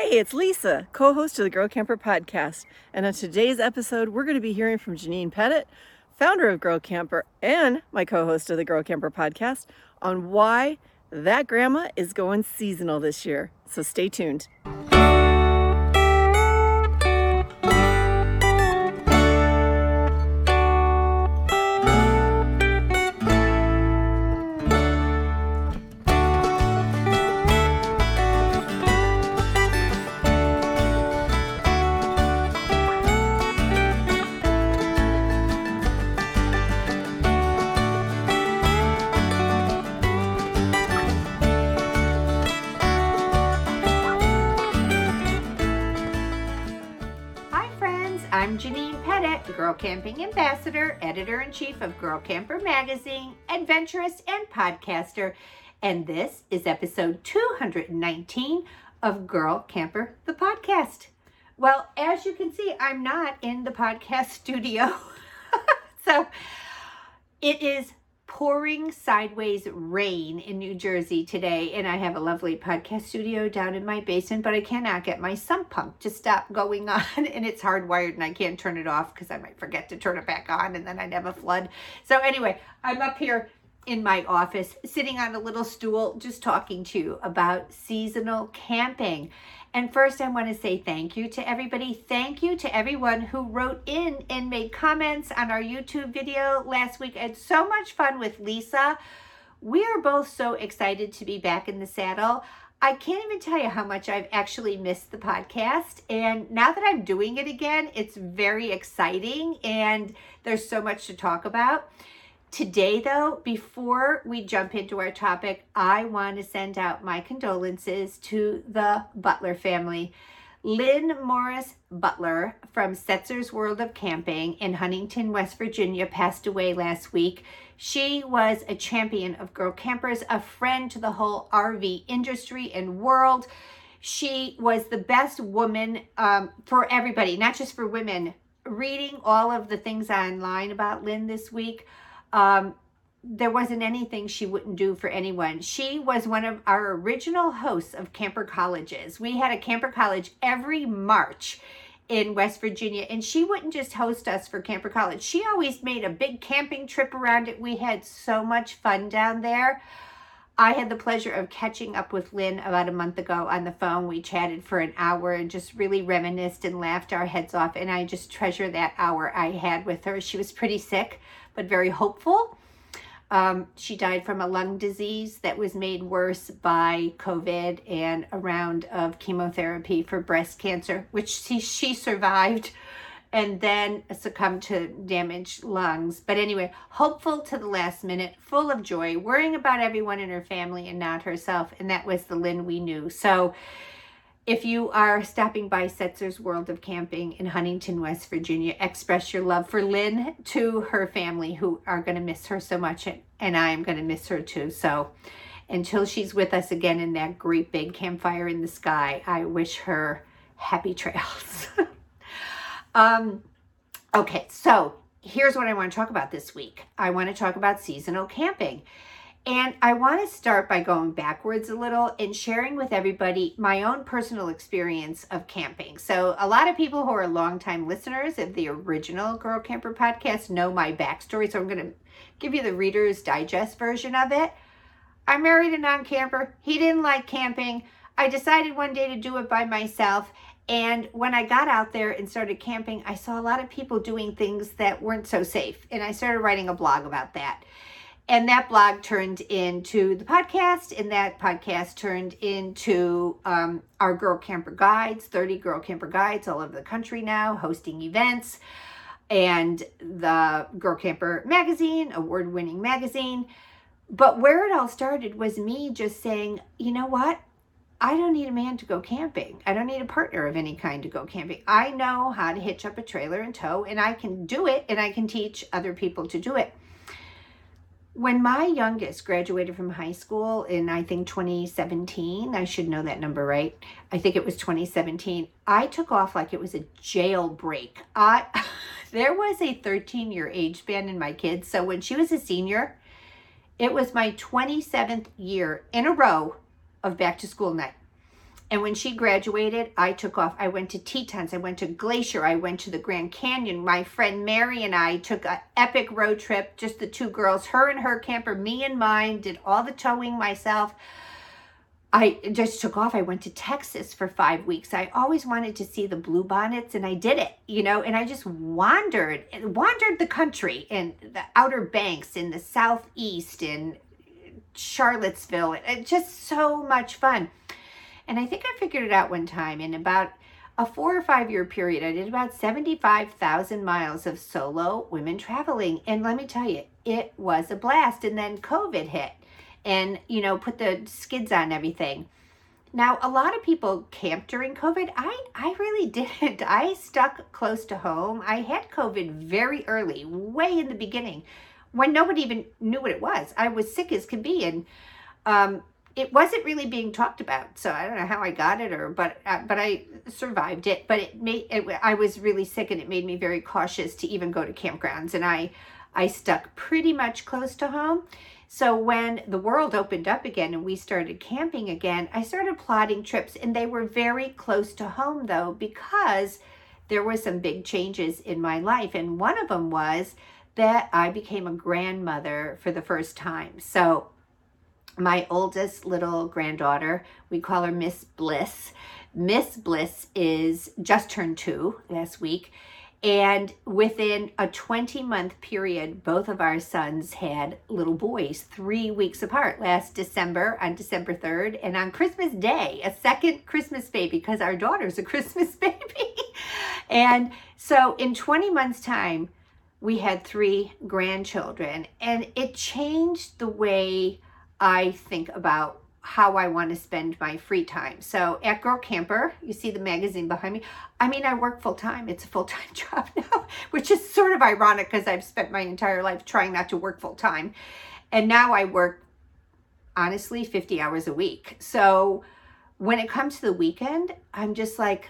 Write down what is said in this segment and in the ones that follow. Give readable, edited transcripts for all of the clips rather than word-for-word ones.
Hey, it's Lisa, co-host of the Girl Camper podcast. And on today's episode, we're going to be hearing from Janine Pettit, founder of Girl Camper and my co-host of the Girl Camper podcast, on why that grandma is going seasonal this year. So stay tuned. I'm Janine Pettit, Girl Camping Ambassador, Editor-in-Chief of Girl Camper Magazine, adventurous and podcaster, and this is episode 219 of Girl Camper, the podcast. Well, as you can see, I'm not in the podcast studio, so it is pouring sideways rain in New Jersey today, and I have a lovely podcast studio down in my basement, but I cannot get my sump pump to stop going on, and it's hardwired and I can't turn it off because I might forget to turn it back on and then I'd have a flood. So anyway, I'm up here in my office sitting on a little stool just talking to you about seasonal camping. And first, I want to say thank you to everybody. Thank you to everyone who wrote in and made comments on our YouTube video last week. I had so much fun with Lisa. We are both so excited to be back in the saddle. I can't even tell you how much I've actually missed the podcast. And now that I'm doing it again, it's very exciting and there's so much to talk about. Today, though, before we jump into our topic, I want to send out my condolences to the Butler family. Lynn Morris Butler from Setzer's World of Camping in Huntington, West Virginia, passed away last week. She was a champion of Girl Campers, a friend to the whole RV industry and world. She was the best woman for everybody, not just for women. Reading all of the things online about Lynn this week, there wasn't anything she wouldn't do for anyone. She was one of our original hosts of Camper Colleges. We had a Camper College every March in West Virginia, and she wouldn't just host us for Camper College. She always made a big camping trip around it. We had so much fun down there. I had the pleasure of catching up with Lynn about a month ago on the phone. We chatted for an hour and just really reminisced and laughed our heads off, and I just treasure that hour I had with her. She was pretty sick, but very hopeful. She died from a lung disease that was made worse by COVID and a round of chemotherapy for breast cancer, which she survived and then succumbed to damaged lungs. But anyway, hopeful to the last minute, full of joy, worrying about everyone in her family and not herself. And that was the Lynn we knew. So if you are stopping by Setzer's World of Camping in Huntington, West Virginia, express your love for Lynn to her family, who are going to miss her so much, and I am going to miss her too. So until she's with us again in that great big campfire in the sky, I wish her happy trails. Okay, so here's what I want to talk about this week. I want to talk about seasonal camping. And I want to start by going backwards a little and sharing with everybody my own personal experience of camping. So a lot of people who are longtime listeners of the original Girl Camper podcast know my backstory. So I'm going to give you the Reader's Digest version of it. I married a non-camper. He didn't like camping. I decided one day to do it by myself. And when I got out there and started camping, I saw a lot of people doing things that weren't so safe. And I started writing a blog about that. And that blog turned into the podcast, and that podcast turned into our Girl Camper Guides, 30 Girl Camper Guides all over the country now, hosting events, and the Girl Camper Magazine, award-winning magazine. But where it all started was me just saying, you know what? I don't need a man to go camping. I don't need a partner of any kind to go camping. I know how to hitch up a trailer and tow, and I can do it, and I can teach other people to do it. When my youngest graduated from high school in, I think, 2017, I should know that number right. I think it was 2017. I took off like it was a jailbreak. There was a 13-year age span in my kids. So when she was a senior, it was my 27th year in a row of back to school night. And when she graduated, I took off. I went to Tetons. I went to Glacier. I went to the Grand Canyon. My friend Mary and I took an epic road trip, just the two girls, her and her camper, me and mine, did all the towing myself. I just took off. I went to Texas for 5 weeks. I always wanted to see the bluebonnets, and I did it, and I just wandered the country and the Outer Banks in the Southeast and Charlottesville. It's just so much fun. And I think I figured it out one time in about a 4 or 5 year period. I did about 75,000 miles of solo women traveling. And let me tell you, it was a blast. And then COVID hit and, put the skids on everything. Now, a lot of people camped during COVID. I really didn't. I stuck close to home. I had COVID very early, way in the beginning, when nobody even knew what it was. I was sick as could be. And, it wasn't really being talked about, so I don't know how I got it, but I survived it. But I was really sick, and it made me very cautious to even go to campgrounds. And I stuck pretty much close to home. So when the world opened up again and we started camping again, I started plotting trips, and they were very close to home though, because there were some big changes in my life, and one of them was that I became a grandmother for the first time. So my oldest little granddaughter, we call her Miss Bliss. Miss Bliss is just turned 2 last week. And within a 20-month period, both of our sons had little boys 3 weeks apart. Last December, on December 3rd, and on Christmas Day, a second Christmas baby, because our daughter's a Christmas baby. And so in 20 months' time, we had 3 grandchildren. And it changed the way I think about how I want to spend my free time. So at Girl Camper, you see the magazine behind me. I work full time. It's a full-time job now, which is sort of ironic because I've spent my entire life trying not to work full time. And now I work, honestly, 50 hours a week. So when it comes to the weekend, I'm just like,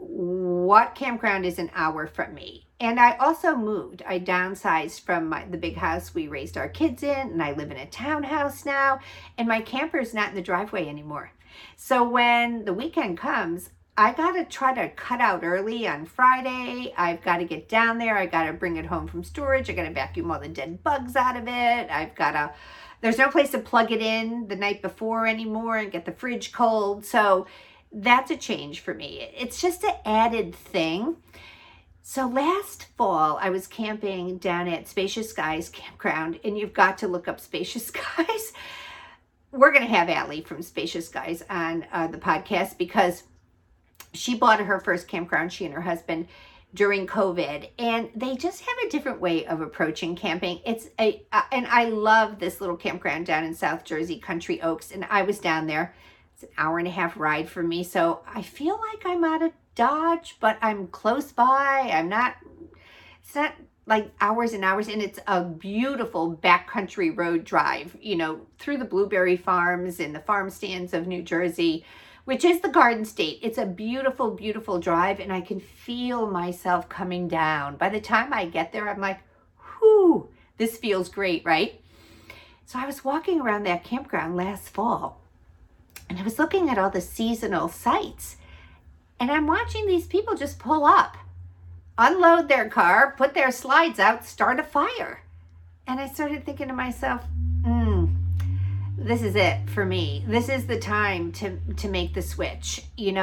what campground is an hour from me? And I also moved. I downsized from the big house we raised our kids in, and I live in a townhouse now, and my camper's not in the driveway anymore. So when the weekend comes, I got to try to cut out early on Friday. I've got to get down there. I got to bring it home from storage. I got to vacuum all the dead bugs out of it. There's no place to plug it in the night before anymore and get the fridge cold. So that's a change for me. It's just an added thing. So last fall, I was camping down at Spacious Skies Campground, and you've got to look up Spacious Skies. We're going to have Allie from Spacious Skies on the podcast because she bought her first campground, she and her husband, during COVID, and they just have a different way of approaching camping. And I love this little campground down in South Jersey, Country Oaks, and I was down there. It's an hour-and-a-half ride for me, so I feel like I'm out of Dodge, but I'm close by. It's not like hours and hours, and it's a beautiful backcountry road drive, through the blueberry farms and the farm stands of New Jersey, which is the Garden State. It's a beautiful, beautiful drive, and I can feel myself coming down. By the time I get there, I'm like, whew, this feels great, right? So I was walking around that campground last fall, and I was looking at all the seasonal sites. And I'm watching these people just pull up, unload their car, put their slides out, start a fire. And I started thinking to myself, this is it for me. This is the time to make the switch.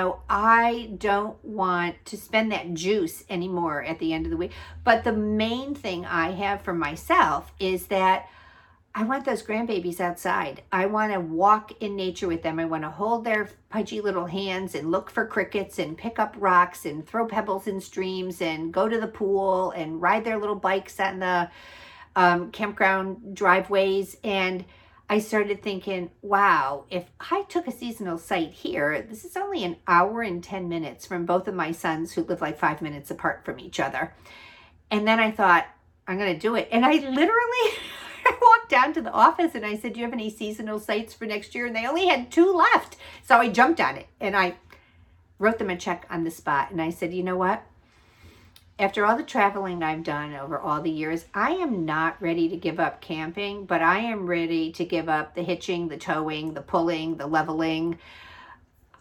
I don't want to spend that juice anymore at the end of the week. But the main thing I have for myself is that I want those grandbabies outside. I want to walk in nature with them. I want to hold their pudgy little hands and look for crickets and pick up rocks and throw pebbles in streams and go to the pool and ride their little bikes on the campground driveways. And I started thinking, wow, if I took a seasonal site here, this is only an hour and 10 minutes from both of my sons who live like 5 minutes apart from each other. And then I thought, I'm going to do it. And I literally... I walked down to the office and I said, do you have any seasonal sites for next year? And they only had 2 left. So I jumped on it and I wrote them a check on the spot. And I said, you know what? After all the traveling I've done over all the years, I am not ready to give up camping, but I am ready to give up the hitching, the towing, the pulling, the leveling.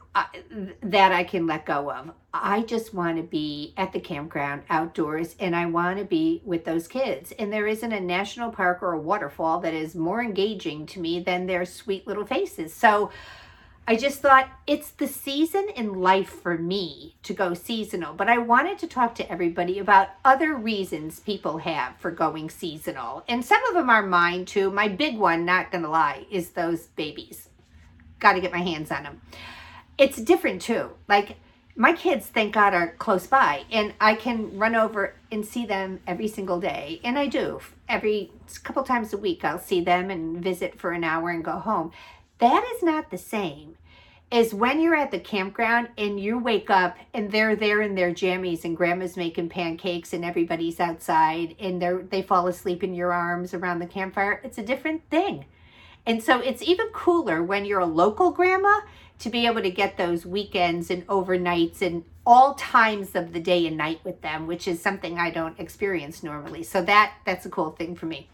that I can let go of. I just want to be at the campground outdoors, and I want to be with those kids. And there isn't a national park or a waterfall that is more engaging to me than their sweet little faces. So I just thought it's the season in life for me to go seasonal. But I wanted to talk to everybody about other reasons people have for going seasonal. And some of them are mine too. My big one, not going to lie, is those babies. Got to get my hands on them. It's different too. Like, my kids, thank God, are close by, and I can run over and see them every single day. And I do. Every couple times a week, I'll see them and visit for an hour and go home. That is not the same as when you're at the campground and you wake up and they're there in their jammies and grandma's making pancakes and everybody's outside and they fall asleep in your arms around the campfire. It's a different thing. And so it's even cooler when you're a local grandma to be able to get those weekends and overnights and all times of the day and night with them, which is something I don't experience normally. So that's a cool thing for me.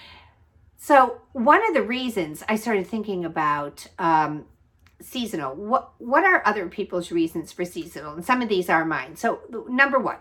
So one of the reasons I started thinking about seasonal, what are other people's reasons for seasonal? And some of these are mine. So number one,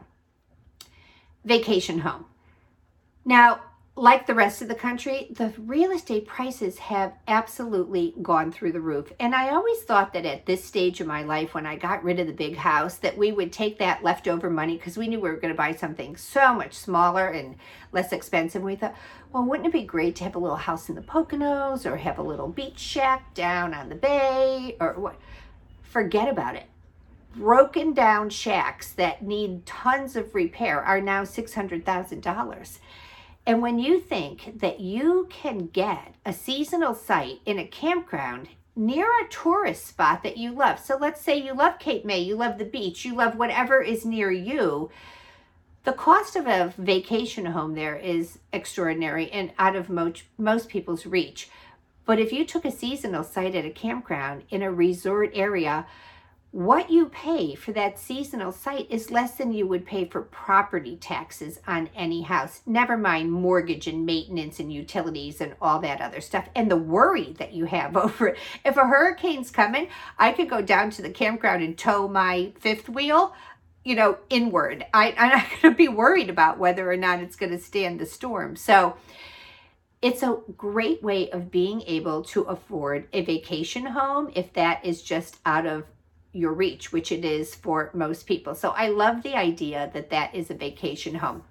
vacation home. Now, like the rest of the country, the real estate prices have absolutely gone through the roof. And I always thought that at this stage of my life, when I got rid of the big house, that we would take that leftover money, because we knew we were going to buy something so much smaller and less expensive. And we thought, well, wouldn't it be great to have a little house in the Poconos or have a little beach shack down on the bay or what? Forget about it. Broken down shacks that need tons of repair are now $600,000. And when you think that you can get a seasonal site in a campground near a tourist spot that you love, so let's say you love Cape May, you love the beach, you love whatever is near you, the cost of a vacation home there is extraordinary and out of most people's reach. But if you took a seasonal site at a campground in a resort area, what you pay for that seasonal site is less than you would pay for property taxes on any house. Never mind mortgage and maintenance and utilities and all that other stuff. And the worry that you have over it. If a hurricane's coming, I could go down to the campground and tow my fifth wheel, inward. I'm not going to be worried about whether or not it's going to stand the storm. So it's a great way of being able to afford a vacation home if that is just out of your reach, which it is for most people. So I love the idea that that is a vacation home.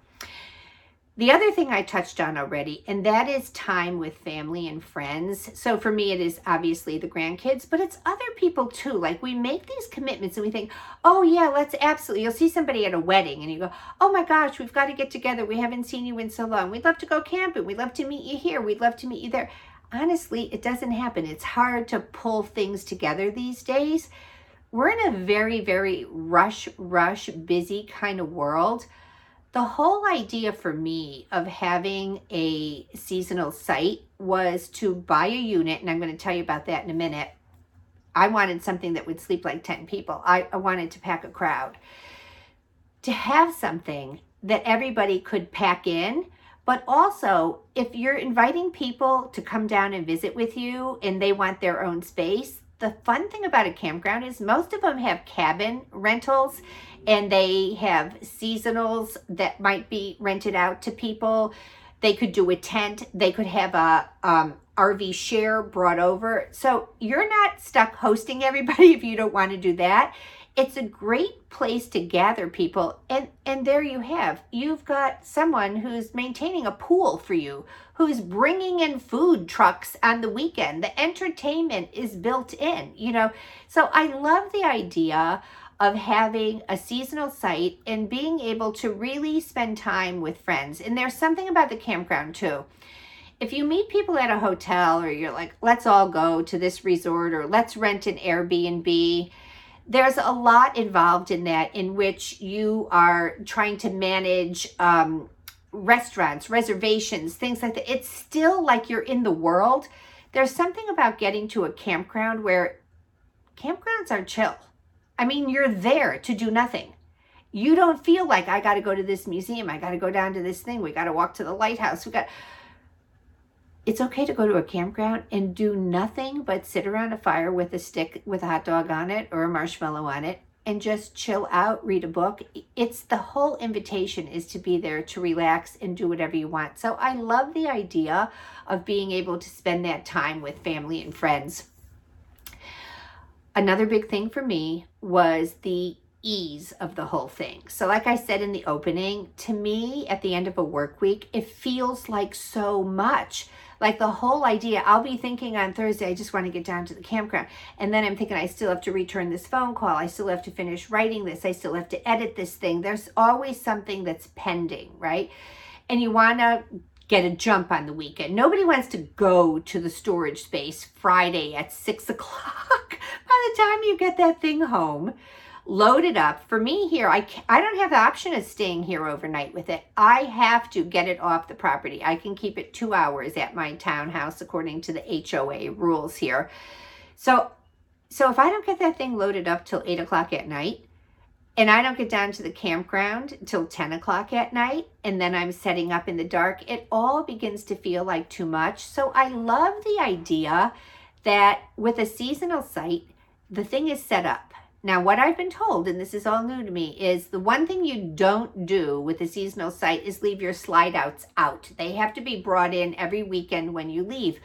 The other thing I touched on already, and that is time with family and friends. So for me, it is obviously the grandkids, but it's other people too. Like, we make these commitments and we think, oh yeah, let's absolutely, you'll see somebody at a wedding and you go, oh my gosh, we've got to get together. We haven't seen you in so long. We'd love to go camping. We'd love to meet you here. We'd love to meet you there. Honestly, it doesn't happen. It's hard to pull things together these days. We're in a very, very rush, busy kind of world. The whole idea for me of having a seasonal site was to buy a unit, and I'm going to tell you about that in a minute. I wanted something that would sleep like 10 people. I wanted to pack a crowd. To have something that everybody could pack in, but also if you're inviting people to come down and visit with you and they want their own space, the fun thing about a campground is most of them have cabin rentals and they have seasonals that might be rented out to people. They could do a tent. They could have a RV share brought over. So you're not stuck hosting everybody if you don't want to do that. It's a great place to gather people. And there you have. You've got someone who's maintaining a pool for you, who's bringing in food trucks on the weekend. The entertainment is built in, So I love the idea of having a seasonal site and being able to really spend time with friends. And there's something about the campground too. If you meet people at a hotel or you're like, let's all go to this resort or let's rent an Airbnb, there's a lot involved in that, in which you are trying to manage restaurants, reservations, things like that. It's still like you're in the world. There's something about getting to a campground where campgrounds are chill. I mean, you're there to do nothing. You don't feel like, I got to go to this museum. I got to go down to this thing. We got to walk to the lighthouse. it's okay to go to a campground and do nothing but sit around a fire with a stick with a hot dog on it or a marshmallow on it and just chill out, read a book. It's the whole invitation is to be there to relax and do whatever you want. So I love the idea of being able to spend that time with family and friends. Another big thing for me was the ease of the whole thing. So like I said in the opening, to me, at the end of a work week, it feels like so much. Like the whole idea, I'll be thinking on Thursday, I just want to get down to the campground. And then I'm thinking, I still have to return this phone call. I still have to finish writing this. I still have to edit this thing. There's always something that's pending, right? And you want to get a jump on the weekend. Nobody wants to go to the storage space Friday at 6 o'clock. By the time you get that thing home, load it up. For me here, I don't have the option of staying here overnight with it. I have to get it off the property. I can keep it 2 hours at my townhouse according to the HOA rules here. So if I don't get that thing loaded up till 8 o'clock at night, and I don't get down to the campground till 10 o'clock at night, and then I'm setting up in the dark, it all begins to feel like too much. So I love the idea that with a seasonal site, the thing is set up. Now, what I've been told, and this is all new to me, is the one thing you don't do with a seasonal site is leave your slide outs out. They have to be brought in every weekend when you leave.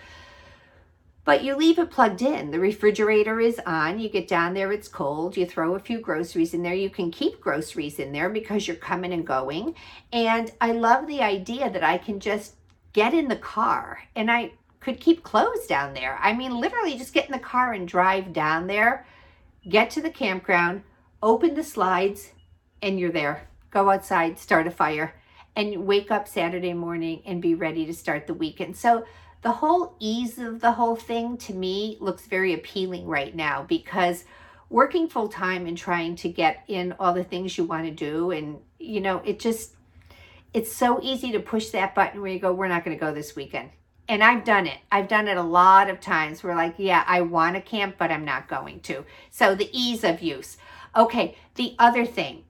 But you leave it plugged in. The refrigerator is on. You get down there, it's cold. You throw a few groceries in there. You can keep groceries in there because you're coming and going. And I love the idea that I can just get in the car and I could keep clothes down there. I mean, literally just get in the car and drive down there, get to the campground, open the slides, and you're there. Go outside, start a fire, and wake up Saturday morning and be ready to start the weekend. So the whole ease of the whole thing to me looks very appealing right now, because working full time and trying to get in all the things you want to do, and you know, it's so easy to push that button where you go, we're not going to go this weekend. And I've done it. I've done it a lot of times. We're like, yeah, I want to camp, but I'm not going to. So the ease of use. Okay, the other thing,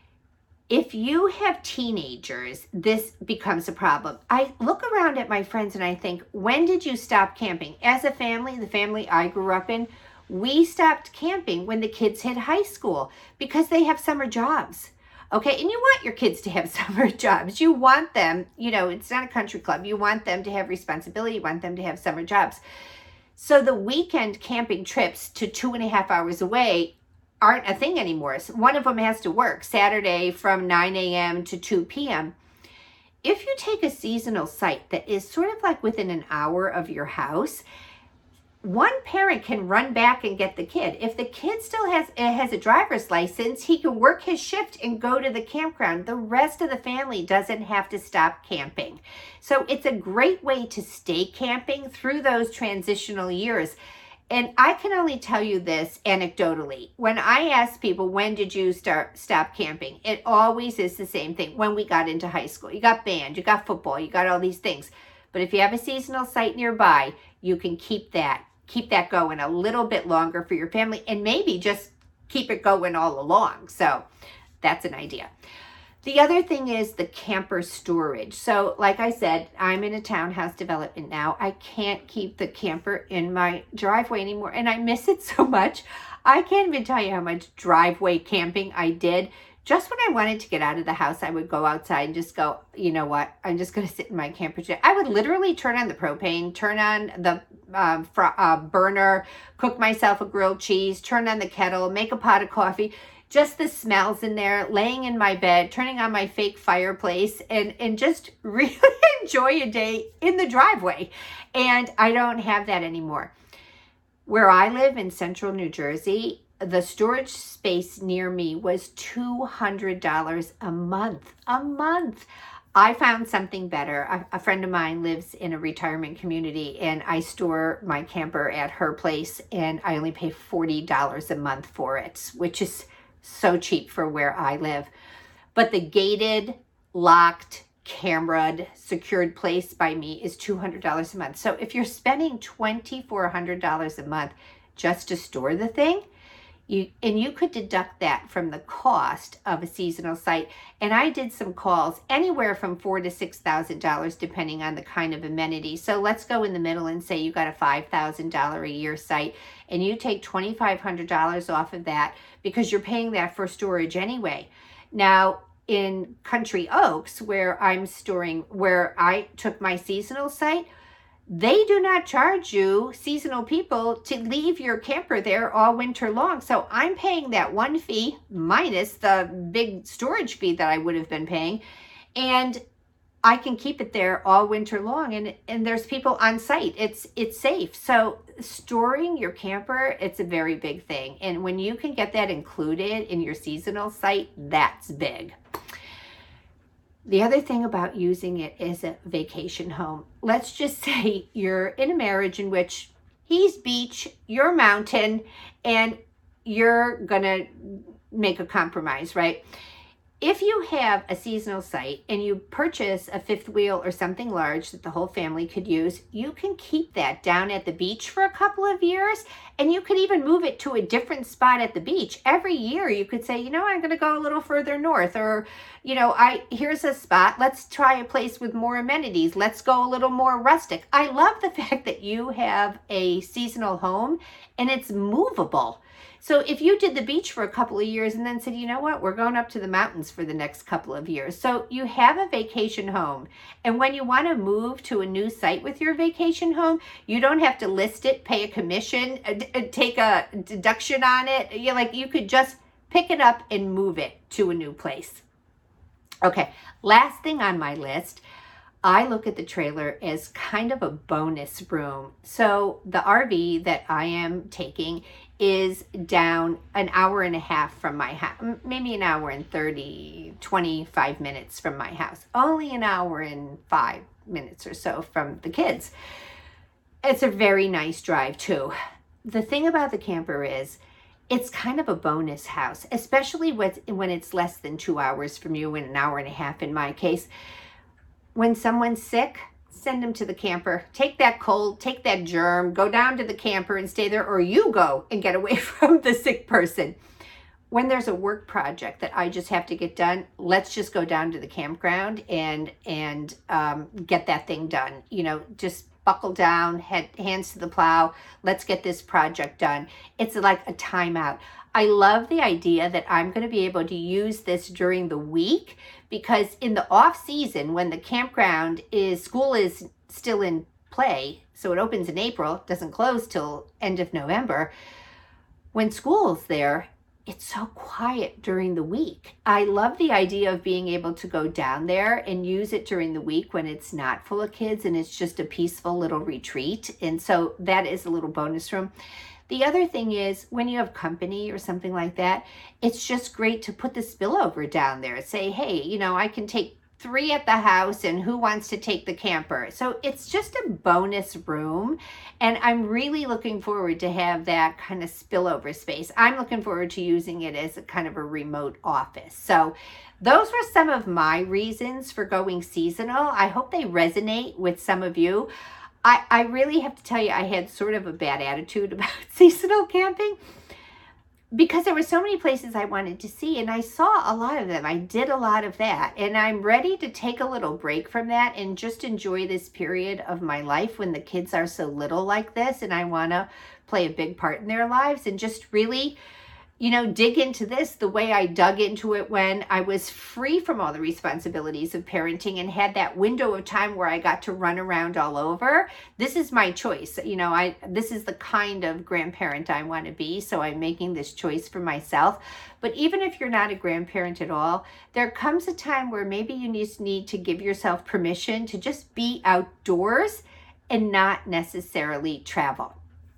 if you have teenagers, this becomes a problem. I look around at my friends and I think, when did you stop camping? As a family, the family I grew up in, we stopped camping when the kids hit high school because they have summer jobs. Okay, and you want your kids to have summer jobs. You want them, you know, it's not a country club. You want them to have responsibility. You want them to have summer jobs. So the weekend camping trips to 2.5 hours away aren't a thing anymore. So one of them has to work Saturday from 9 a.m. to 2 p.m. If you take a seasonal site that is sort of like within an hour of your house, one parent can run back and get the kid. If the kid still has a driver's license, he can work his shift and go to the campground. The rest of the family doesn't have to stop camping. So it's a great way to stay camping through those transitional years. And I can only tell you this anecdotally. When I ask people, when did you stop camping? It always is the same thing. When we got into high school, you got band, you got football, you got all these things. But if you have a seasonal site nearby, you can keep that going a little bit longer for your family, and maybe just keep it going all along. So that's an idea. The other thing is the camper storage. So like I said, I'm in a townhouse development now. I can't keep the camper in my driveway anymore, and I miss it so much. I can't even tell you how much driveway camping I did. Just when I wanted to get out of the house, I would go outside and just go, you know what, I'm just going to sit in my camper today. I would literally turn on the propane, turn on the burner, cook myself a grilled cheese, turn on the kettle, make a pot of coffee. Just the smells in there, laying in my bed, turning on my fake fireplace, and just really enjoy a day in the driveway. And I don't have that anymore. Where I live in central New Jersey, the storage space near me was $200 a month. I found something better. A friend of mine lives in a retirement community, and I store my camper at her place, and I only pay $40 a month for it, which is so cheap for where I live. But the gated, locked, cameraed, secured place by me is $200 a month. So if you're spending $2,400 a month just to store the thing, You could deduct that from the cost of a seasonal site. And I did some calls anywhere from $4,000 to $6,000 depending on the kind of amenity. So let's go in the middle and say you got a $5,000 a year site and you take $2,500 off of that because you're paying that for storage anyway. Now in Country Oaks, where I took my seasonal site, they do not charge you, seasonal people, to leave your camper there all winter long. So I'm paying that one fee minus the big storage fee that I would have been paying. And I can keep it there all winter long. And there's people on site. It's safe. So storing your camper, it's a very big thing. And when you can get that included in your seasonal site, that's big. The other thing about using it as a vacation home, let's just say you're in a marriage in which he's beach, you're mountain, and you're going to make a compromise, right? If you have a seasonal site and you purchase a fifth wheel or something large that the whole family could use, you can keep that down at the beach for a couple of years, and you could even move it to a different spot at the beach. Every year you could say, I'm going to go a little further north, or, here's a spot. Let's try a place with more amenities. Let's go a little more rustic. I love the fact that you have a seasonal home and it's movable. So if you did the beach for a couple of years and then said, we're going up to the mountains for the next couple of years. So you have a vacation home. And when you want to move to a new site with your vacation home, you don't have to list it, pay a commission, take a deduction on it. You could just pick it up and move it to a new place. Okay, last thing on my list, I look at the trailer as kind of a bonus room. So the RV that I am taking is down an hour and a half from my house, maybe an hour and 25 minutes from my house, only an hour and 5 minutes or so from the kids. It's a very nice drive too. The thing about the camper is it's kind of a bonus house, especially when it's less than 2 hours from you, and an hour and a half in my case. When someone's sick, send them to the camper. Take that cold, take that germ, go down to the camper and stay there, or you go and get away from the sick person. When there's a work project that I just have to get done, let's just go down to the campground and get that thing done. Just buckle down, hands to the plow. Let's get this project done. It's like a timeout. I love the idea that I'm going to be able to use this during the week, because in the off season, when the campground school is still in play, so it opens in April, doesn't close till end of November. When school's there, it's so quiet during the week. I love the idea of being able to go down there and use it during the week when it's not full of kids and it's just a peaceful little retreat. And so that is a little bonus room. The other thing is, when you have company or something like that, it's just great to put the spillover down there. Say, hey, I can take 3 at the house, and who wants to take the camper? So it's just a bonus room, and I'm really looking forward to have that kind of spillover space. I'm looking forward to using it as a kind of a remote office. So those were some of my reasons for going seasonal. I hope they resonate with some of you. I really have to tell you, I had sort of a bad attitude about seasonal camping because there were so many places I wanted to see, and I saw a lot of them. I did a lot of that, and I'm ready to take a little break from that and just enjoy this period of my life when the kids are so little like this, and I want to play a big part in their lives and just really dig into this the way I dug into it when I was free from all the responsibilities of parenting and had that window of time where I got to run around all over. This is my choice. This is the kind of grandparent I want to be, so I'm making this choice for myself. But even if you're not a grandparent at all, there comes a time where maybe you just need to give yourself permission to just be outdoors and not necessarily travel.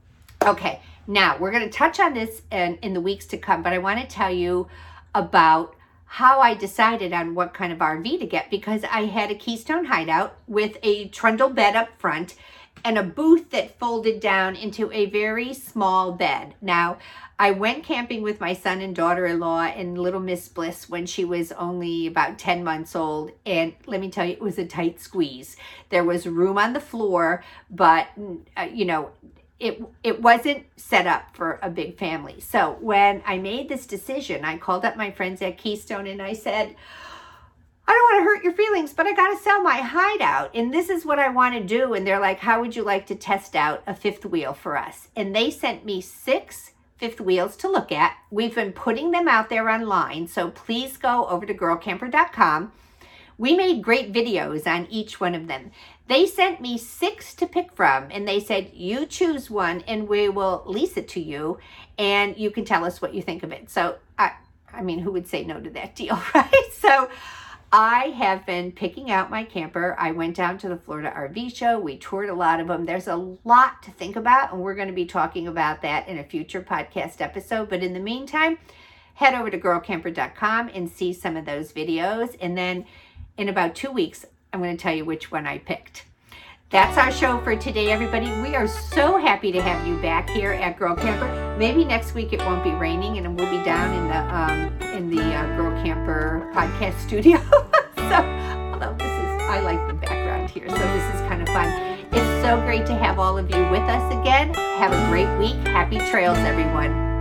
Okay, now we're going to touch on this in the weeks to come, but I want to tell you about how I decided on what kind of RV to get, because I had a Keystone Hideout with a trundle bed up front and a booth that folded down into a very small bed. Now, I went camping with my son and daughter-in-law and little Miss Bliss when she was only about 10 months old. And let me tell you, it was a tight squeeze. There was room on the floor, but, it wasn't set up for a big family. So when I made this decision, I called up my friends at Keystone and I said, I don't want to hurt your feelings, but I got to sell my hideout and this is what I want to do. And they're like, how would you like to test out a fifth wheel for us? And they sent me 6 fifth wheels to look at. We've been putting them out there online. So please go over to girlcamper.com. We made great videos on each one of them. They sent me 6 to pick from, and they said, you choose one and we will lease it to you and you can tell us what you think of it. So, I mean, who would say no to that deal, right? So I have been picking out my camper. I went down to the Florida RV show. We toured a lot of them. There's a lot to think about, and we're going to be talking about that in a future podcast episode. But in the meantime, head over to girlcamper.com and see some of those videos. And then in about 2 weeks, I'm going to tell you which one I picked. That's our show for today, everybody. We are so happy to have you back here at Girl Camper. Maybe next week it won't be raining and we'll be down in the Girl Camper podcast studio. So, although I like the background here, so this is kind of fun. It's so great to have all of you with us again. Have a great week. Happy trails, everyone.